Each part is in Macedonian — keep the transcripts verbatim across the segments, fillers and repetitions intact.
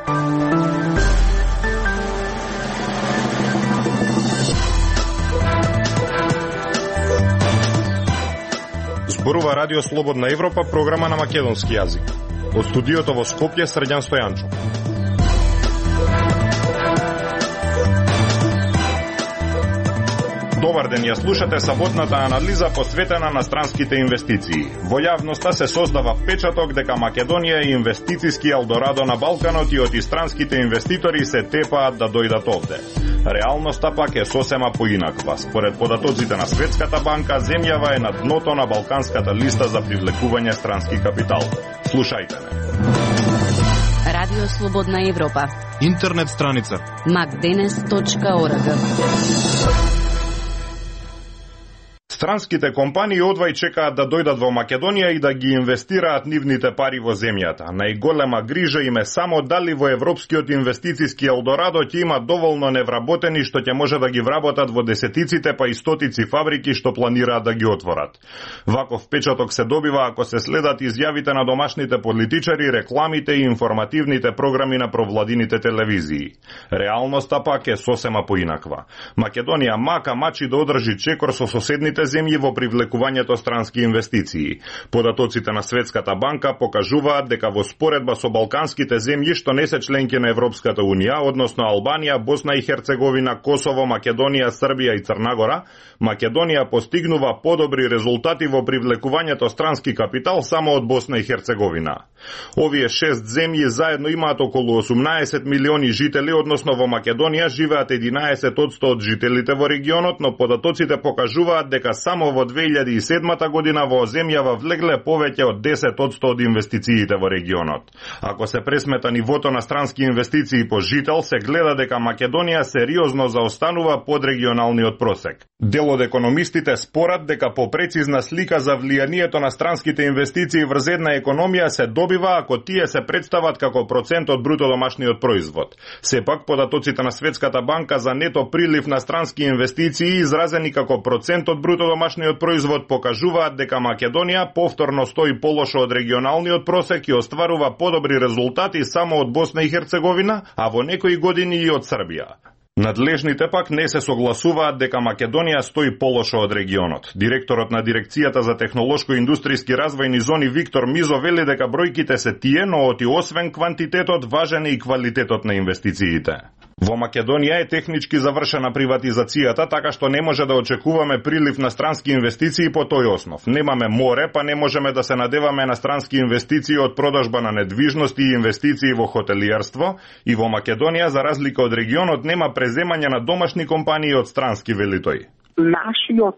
Зборува Радио Слободна Европа, програма на македонски јазик. Од студиото во Скопје, Срđan Стојанчов. Добар ден, ја слушате саботната анализа посветена на странските инвестиции. Во јавноста се создава впечаток дека Македонија е инвестициски елдорадо на Балканот и оти странските инвеститори се тепаат да дојдат овде. Реалноста пак е сосема поинаква. Според податоците на Светската банка, земјава е на дното на балканската листа за привлекување странски капитал. Слушајте ме. Радио Слободна Европа. Интернет страница макденес точка орг. Странските компании одвај чекаат да дојдат во Македонија и да ги инвестираат нивните пари во земјата. Најголема грижа им е само дали во европскиот инвестициски елдорадо ќе има доволно невработени што ќе може да ги вработат во десетиците па и стотици фабрики што планираат да ги отворат. Ваков впечаток се добива ако се следат изјавите на домашните политичари, рекламите и информативните програми на провладините телевизии. Реалноста пак е сосема поинаква. Македонија мака мачи да одржи чекор со соседните земји во привлекувањето странски инвестиции. Податоците на Светската банка покажуваат дека во споредба со балканските земји што не се членки на Европската унија, односно Албанија, Босна и Херцеговина, Косово, Македонија, Србија и Црна Гора, Македонија постигнува подобри резултати во привлекувањето странски капитал само од Босна и Херцеговина. Овие шест земји заедно имаат околу осумнаесет милиони жители, односно во Македонија живеат единаесет одсто од жителите во регионот, но податоците покажуваат дека само во две илјади и седма година во земјава влегле повеќе од десет одсто од инвестициите во регионот. Ако се пресмета нивото на странски инвестиции по жител, се гледа дека Македонија сериозно заостанува под регионалниот просек. Дел од економистите спорат дека попрецизна слика за влијанието на странските инвестиции врз една економија се добива ако тие се представат како процент од бруто домашниот производ. Сепак, податоците на Светската банка за нето прилив на странски инвестиции изразени како процент од бруто домашниот производ покажуваат дека Македонија повторно стои полошо од регионалниот просек и остварува подобри резултати само од Босна и Херцеговина, а во некои години и од Србија. Надлежните пак не се согласуваат дека Македонија стои полошо од регионот. Директорот на Дирекцијата за технолошко-индустријски развојни зони Виктор Мизо вели дека бројките се тие, но оти освен квантитетот важен е и квалитетот на инвестициите. Во Македонија е технички завршена приватизацијата, така што не може да очекуваме прилив на странски инвестиции по тој основ. Немаме море, па не можеме да се надеваме на странски инвестиции од продажба на недвижности и инвестиции во хотелиерство, и во Македонија, за разлика од регионот, нема преземање на домашни компании од странски, вели тој. Нашиот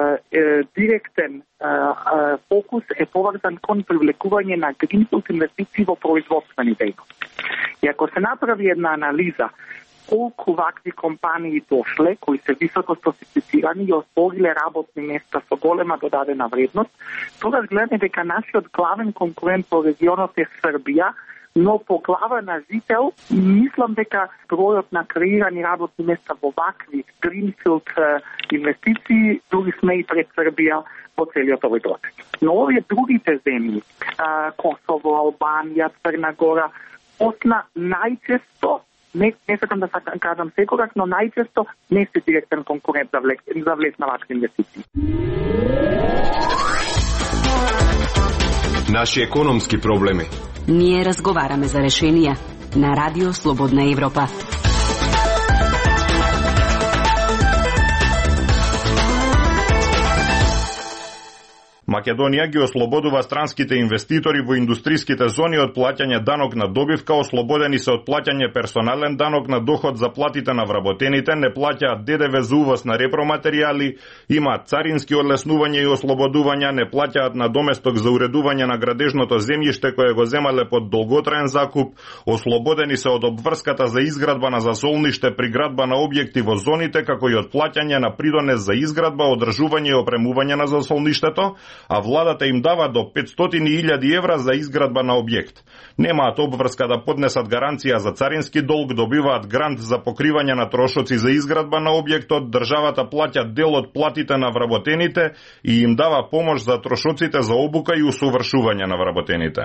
е, директен е, е, фокус е поврзан кон привлекување на гринфилд инвестиции во производствени дејности. И ако се направи една анализа колку вакви компании дошле, кои се високо софистицирани и отвориле работни места со голема додадена вредност, тогаш гледаме дека нашиот главен конкурент во регионот е Србија, но по глава на жител, мислам дека бројот на креирани работни места во вакви гринфилд инвестиции дури сме и пред Србија по целиот овој процес. Но овие другите земји, Косово, Албанија, Црна Гора, Босна, најчесто, не, не сакам да кажам секогаш, но најчесто не се директен конкурент за влез, за влез на вакви инвестиции. Наши економски проблеми. Ние разговараме за решенија на Радио Слободна Европа. Македонија ги ослободува странските инвеститори во индустриските зони од плаќање данок на добивка, ослободени се од плаќање персонален данок на доход за платите на вработените, не плаќаат ДДВ за увоз на репроматеријали, имаат царински одлеснувања и ослободувања, не плаќаат надоместок за уредување на градежното земјиште кое го земале под долготраен закуп, ослободени се од обврската за изградба на засолниште при градба на објекти во зоните, како и од плаќање на придонес за изградба, одржување и опремување на засолништето, а владата им дава до петстотини илјади евра за изградба на објект. Немаат обврска да поднесат гаранција за царински долг, добиваат грант за покривање на трошоци за изградба на објектот, државата плаќа дел од платите на вработените и им дава помош за трошоците за обука и усовршување на вработените.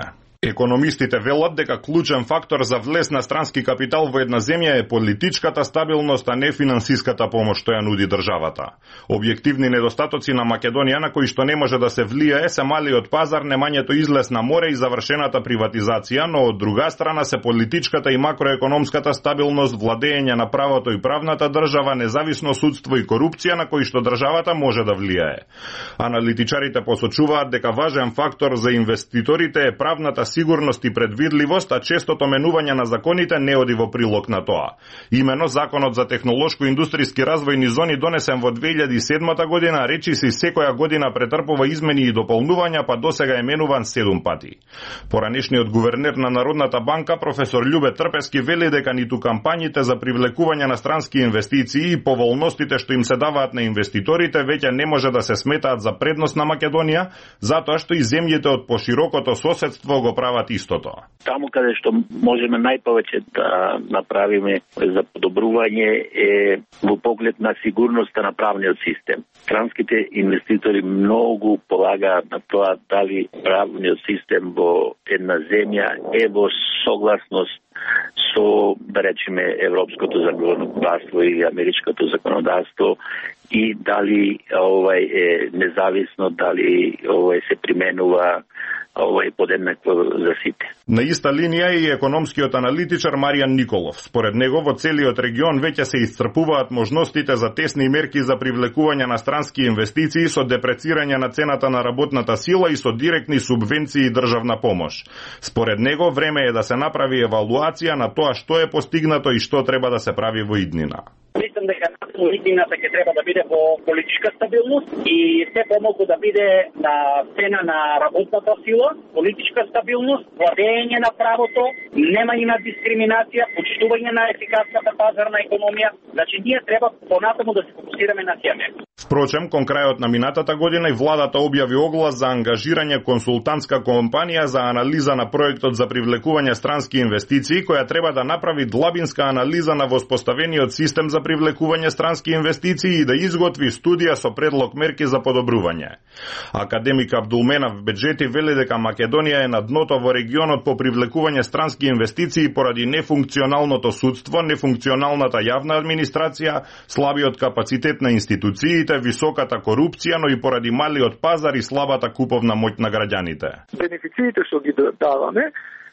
Економистите велат дека клучен фактор за влез на странски капитал во една земја е политичката стабилност, а не финансиската помош што ја нуди државата. Објективни недостатоци на Македонија на кои што не може да се влијае се малиот пазар, немањето излез на море и завршената приватизација, но од друга страна се политичката и макроекономската стабилност, владење на правото и правната држава, независно судство и корупција на кои што државата може да влијае. Аналитичарите посочуваат дека важен фактор за инвеститорите е правната сигурност и предвидливост, а честото менување на законите не оди во прилог на тоа. Имено Законот за технолошко-индустријски развојни зони донесен во две илјади и седма година, речи се секоја година претрпува измени и дополнувања, па досега е менуван седум пати. Поранешниот гувернер на Народната банка, професор Љубе Трпески, вели дека ниту кампањите за привлекување на странски инвестиции и поволностите што им се даваат на инвеститорите веќе не може да се сметаат за предност на Македонија, затоа што и земјите од поширокото соседство го прават истото. Таму каде што можеме најповеќе да направиме за подобрување е во поглед на сигурноста на правниот систем. Странските инвеститори многу полагаат на тоа дали правниот систем во една земја е во согласност со, да речеме, европското законодавство или америчкото законодавство и дали овај е независно, дали овај се применува овај подеднакво за сите. На иста линија е и економскиот аналитичар Маријан Николов. Според него во целиот регион веќе се исцрпуваат можностите за тесни мерки за привлекување на странски инвестиции со депрецирање на цената на работната сила и со директни субвенции и државна помош. Според него време е да се направи евалуација на тоа што е постигнато и што треба да се прави во иднина. Мислам дека иднината ќе треба да биде во политичка стабилност и се помалку да биде на цена на работната сила, политичка стабилност, владење на правото, немање на дискриминација, почитување на ефикасната пазарна економија. Значи ние треба понатаму да се фокусираме на тие мерки. Впрочем, кон крајот на минатата година и владата објави оглас за ангажирање консултантска компанија за анализа на проектот за привлекување странски инвестиции, која треба да направи длабинска анализа на воспоставениот систем за привлекување странски инвестиции и да изготви студија со предлог мерки за подобрување. Академик Абдулменав Беджети вели дека Македонија е на дното во регионот по привлекување странски инвестиции поради нефункционалното судство, нефункционалната јавна администрација, слабиот капацитет на институциите, високата корупција, но и поради малиот пазар и слабата куповна моќ на граѓаните. Бенефициите што ги даваме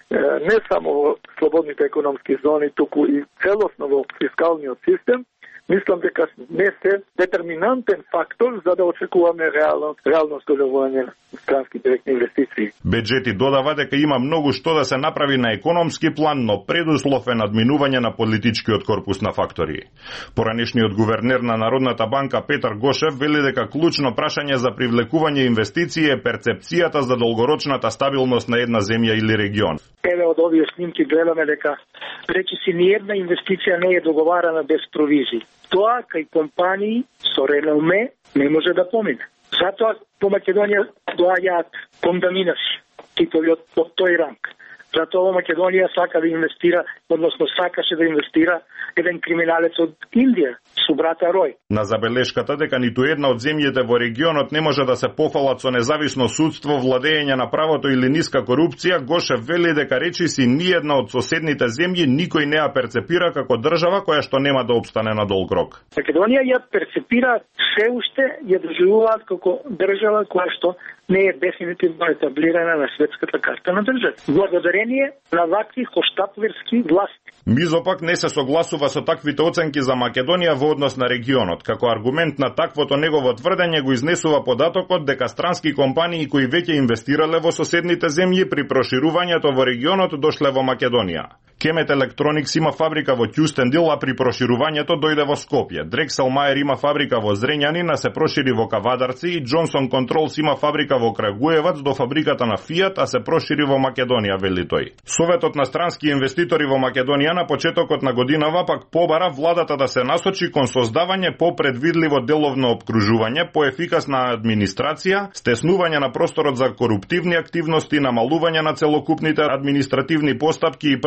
не само во слободните економски зони, туку и целосно во фискалниот систем, мислам дека не се детерминантен фактор за да очекуваме реално, реално соделување на странски директни инвестиции. Беджети додава дека има многу што да се направи на економски план, но предуслов е надминување на политичкиот корпус на фактори. Поранешниот гувернер на Народната банка Петар Гошев вели дека клучно прашање за привлекување инвестиции е перцепцијата за долгорочната стабилност на една земја или регион. Еве од овие снимки гледаме дека речиси ни една инвестиција не е договарана без провизии. Тоа кај компании со реноме не може да помине. Затоа по Македонија доаѓаат кондаминаци, титови од, од тој ранг. Затоа во Македонија сака да инвестира, односно сакаше да инвестира еден криминалец од Индија, со брата Рој. На забелешката дека ниту една од земјите во регионот не може да се пофалат со независно судство, владење на правото или ниска корупција, Гошев вели дека речиси ниедна од соседните земји никој не ја перцепира како држава која што нема да опстане на долг рок. Македонија ја перцепира се уште ја доживуваат како држава која што не е дефинитивно етаблирана на светската карта на држава. Благодарение на вакви хоштаплерски власти. Мизо пак не се согласува со таквите оценки за Македонија во однос на регионот. Како аргумент на таквото негово тврдење го изнесува податокот дека странски компании кои веќе инвестирале во соседните земји при проширувањето во регионот дошле во Македонија. Kemet Electronics има фабрика во Кюстендил, а при проширувањето дојде во Скопје. Дрекселмајер има фабрика во Зрењанин, а се прошири во Кавадарци, и Джонсон Контролс има фабрика во Крагуевац до фабриката на Фијат, а се прошири во Македонија, вели тој. Советот на странски инвеститори во Македонија на почетокот на годинава пак побара владата да се насочи кон создавање попредвидливо деловно опкружување, поефикасна администрација, стеснување на просторот за коруптивни активности, намалување на целокупните административни постапки и правни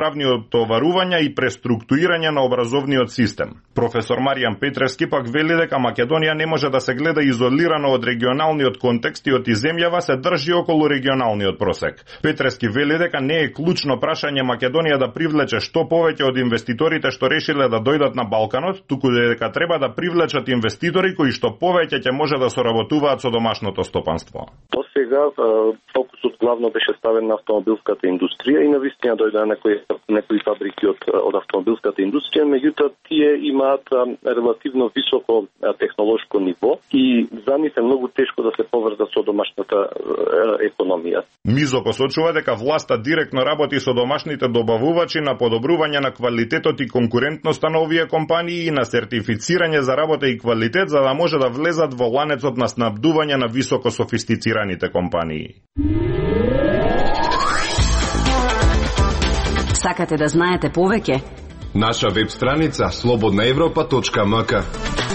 натоварување и преструктурирање на образовниот систем. Професор Маријан Петрески пак вели дека Македонија не може да се гледа изолирано од регионалниот контекст и од земјава се држи околу регионалниот просек. Петрески вели дека не е клучно прашање Македонија да привлече што повеќе од инвеститорите што решиле да дојдат на Балканот, туку дека треба да привлечат инвеститори кои што повеќе ќе може да соработуваат со домашното стопанство. До сега фокусот главно беше ставен на автомобилската индустрија и навистина дојде некои некои фабрики од од автомобилската индустрија, меѓутоа тие имаат релативно високо технолошко ниво и за нив е многу тешко да се поврзат со домашната економија. Мизо посочува дека власта директно работи со домашните добавувачи на подобрување на квалитетот и конкурентноста на овие компании и на сертифицирање за работа и квалитет за да може да влезат во ланецот на снабдување на високо софистицираните компании. Сакате да знаете повеќе? Наша веб страница слободна европа точка ем ка.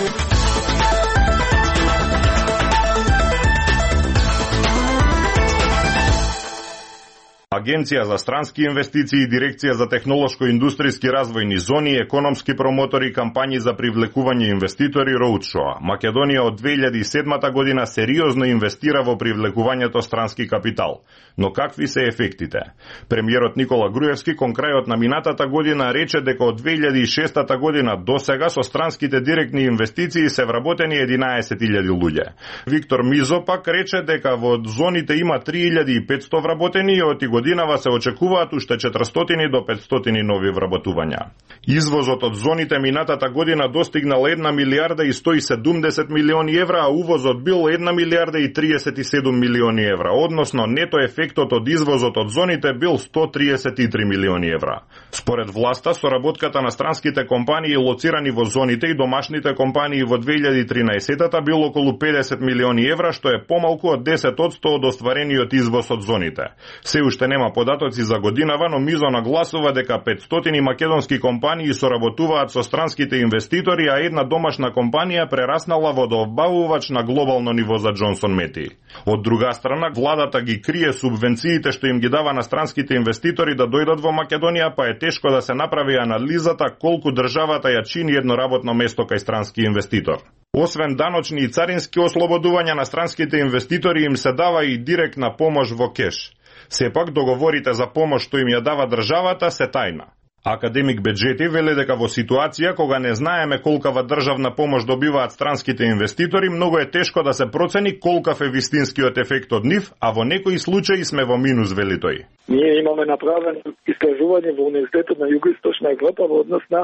Агенција за странски инвестиции и Дирекција за технолошко-индустријски развојни зони, економски промотори и кампањи за привлекување инвеститори Roadshow. Македонија од две илјади и седмата година сериозно инвестира во привлекувањето странски капитал. Но какви се ефектите? Премиерот Никола Груевски кон крајот на минатата година рече дека од две илјади и шестата година до сега со странските директни инвестиции се вработени единаесет илјади луѓе. Виктор Мизо пак рече дека во зоните има три илјади и петсто вработени и од годинава се очекуваат уште четиристотини до петстотини нови вработувања. Извозот од зоните минатата година достигнал една милијарда и сто и седумдесет милиони евра, а увозот бил една милијарда и триесет и седум милиони евра, односно нето ефектот од извозот од зоните бил сто триесет и три милиони евра. Според власта, соработката на странските компании лоцирани во зоните и домашните компании во две илјади и тринаесетта бил околу педесет милиони евра, што е помалку од десет одсто од остварениот извоз од зоните. Се уште нема податоци за годинава, но Мизо нагласува дека петстотини македонски компании соработуваат со странските инвеститори, а една домашна компанија прераснала во добавувач на глобално ниво за Джонсон Мети. Од друга страна, владата ги крие субвенциите што им ги дава на странските инвеститори да дојдат во Македонија, па е тешко да се направи анализата колку државата ја чини едно работно место кај странски инвеститор. Освен даночни и царински ослободувања на странските инвеститори им се дава и директна помош во кеш. Сепак договорите за помош што им ја дава државата се тајна. Академик Беджети вели дека во ситуација кога не знаеме колкава државна помош добиваат странските инвеститори, многу е тешко да се процени колкав е вистинскиот ефект од нив, а во некои случаи сме во минус, вели тој. Ние имаме направено истражување во Универзитетот на Југоисточна Европа во однос на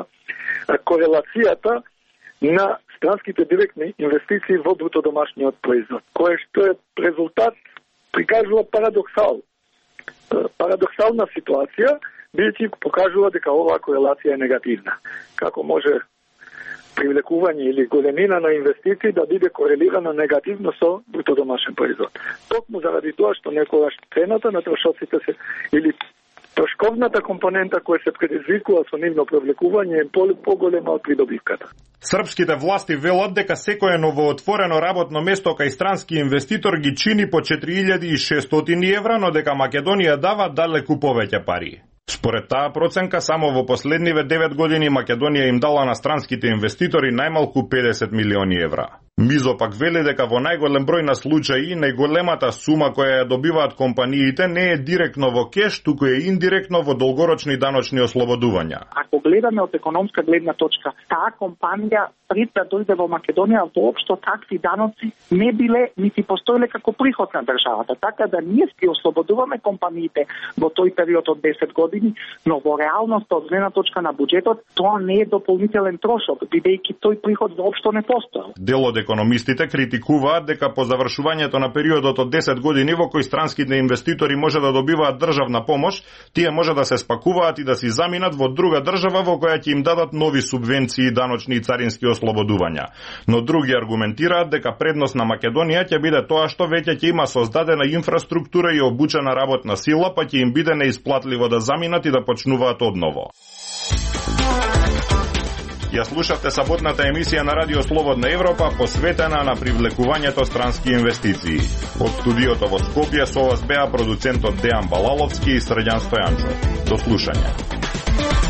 корелацијата на странските директни инвестиции во бруто домашниот производ, кое што е резултат прикажува парадоксал. Парадоксална ситуација, бидејќи покажува дека оваа корелација е негативна. Како може привлекување или големина на инвестиции да биде корелирана негативно со бруто домашен производ? Токму заради тоа што некогаш цената на трошоците се или трошковната компонента која се предизвикува со нивно привлекување е поголема од придобивката. Српските власти велат дека секое новоотворено работно место кај странски инвеститор ги чини по четири илјади и шестстотини евра, но дека Македонија дава далеку повеќе пари. Според таа проценка, само во последниве девет години Македонија им дала на странските инвеститори најмалку педесет милиони евра. Мизо пак вели дека во најголем број на случаи најголемата сума која ја добиваат компаниите не е директно во кеш, туку е индиректно во долгорочни даночни ослободувања. Ако гледаме од економска гледна точка, таа компанија пред да дојде во Македонија воопшто такви даноци не биле нити постоеле како приход на државата, така да ние ги ослободуваме компаниите во тој период од десет години, но во реалност од гледна точка на буџетот тоа не е дополнителен трошок, бидејќи тој приход воопшто не постоел. Дел од економистите критикуваат дека по завршувањето на периодот од десет години во кој странските инвеститори може да добиваат државна помош, тие може да се спакуваат и да си заминат во друга држава во која ќе им дадат нови субвенции, даночни и царински ослободувања. Но други аргументираат дека предност на Македонија ќе биде тоа што веќе ќе има создадена инфраструктура и обучена работна сила, па ќе им биде неисплатливо да заминат и да почнуваат одново. Ја слушавте саботната емисија на Радио Слободна Европа, посветена на привлекувањето странски инвестиции. Од студиото во Скопје со вас беа продуцентот Дејан Балаловски и Срđan Стојанчов. До слушање.